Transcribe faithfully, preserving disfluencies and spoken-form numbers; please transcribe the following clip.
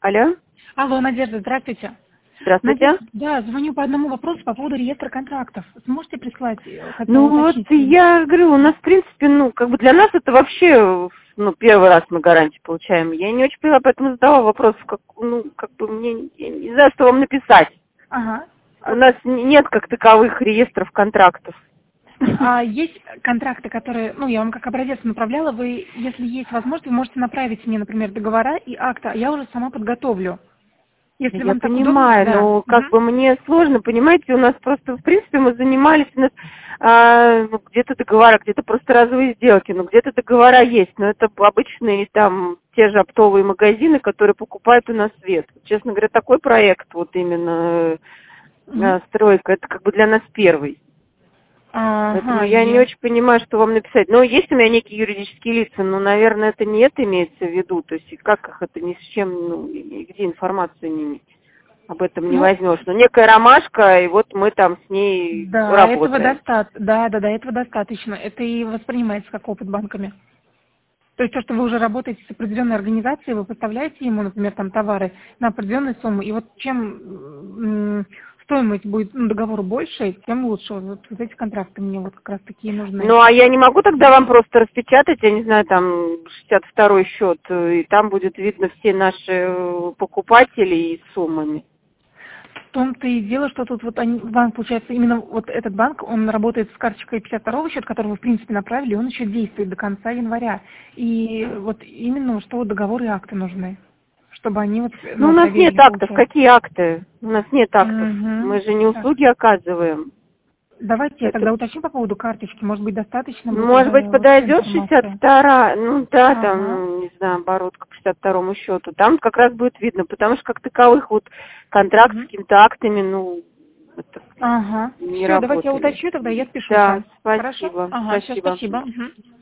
Алло. Алло, Надежда, здравствуйте. Здравствуйте. Надежда, да, звоню по одному вопросу по поводу реестра контрактов. Сможете прислать? э, Хотела Ну вот уточнить. я говорю, у нас в принципе, ну, как бы для нас это вообще, ну, первый раз мы гарантию получаем. Я не очень поняла, поэтому задала вопрос, как, ну, как бы мне, я не знаю, что вам написать. Ага. У нас н- нет как таковых реестров контрактов. А есть контракты, которые, ну, я вам как образец направляла, вы, если есть возможность, вы можете направить мне, например, договора и акты, а я уже сама подготовлю. Если Я вам так удобно, понимаю, да. но как Мгм. бы мне сложно, понимаете, у нас просто, в принципе, мы занимались, у нас а, ну, где-то договора, где-то просто разовые сделки, ну, где-то договора есть, но это обычные там те же оптовые магазины, которые покупают у нас свет. Честно говоря, такой проект, вот именно Мгм. э, стройка, это как бы для нас первый. Поэтому Ага, я не е. очень понимаю, что вам написать. Но есть у меня некие юридические лица, но, наверное, это не это имеется в виду. То есть и как их это ни с чем, ну, и и где информацию не иметь? Об этом не Ну, возьмешь. Но некая ромашка, и вот мы там с ней да, этого работаем. достаточно. Да, да, да, этого достаточно. Это и воспринимается как опыт банками. То есть то, что вы уже работаете с определенной организацией, вы поставляете ему, например, там товары на определенную сумму, и вот чем м, стоимость будет ну, договору больше, тем лучше. Вот, вот эти контракты мне вот как раз такие нужны. Ну, а я не могу тогда вам просто распечатать, я не знаю, там, шестьдесят второй счет, э, и там будет видно все наши э, покупатели и с суммами. В том-то и дело, что тут вот они, банк, получается, именно вот этот банк, он работает с карточкой пятьдесят второго счета, который вы, в принципе, направили, и он еще действует до конца января. И вот именно что вот договоры и акты нужны, чтобы они вот, Ну, у ну, нас нет проверили, актов. получается. Какие акты? У нас нет актов. Угу. Мы же не Так. услуги оказываем. Давайте я Это, тогда уточню по поводу карточки. Может быть, достаточно будет может быть, уже вот той подойдет шестьдесят информации. вторая, ну да, там, Ага. ну, не знаю, оборотка по шестьдесят второму счету. Там как раз будет видно, потому что как таковых вот контракт с Мгм. какими-то актами, ну, это Ага. не Все, давайте я работали. уточню, тогда я спешу Да, сейчас. Хорошо? спасибо, Ага, все, спасибо. спасибо. Мгм.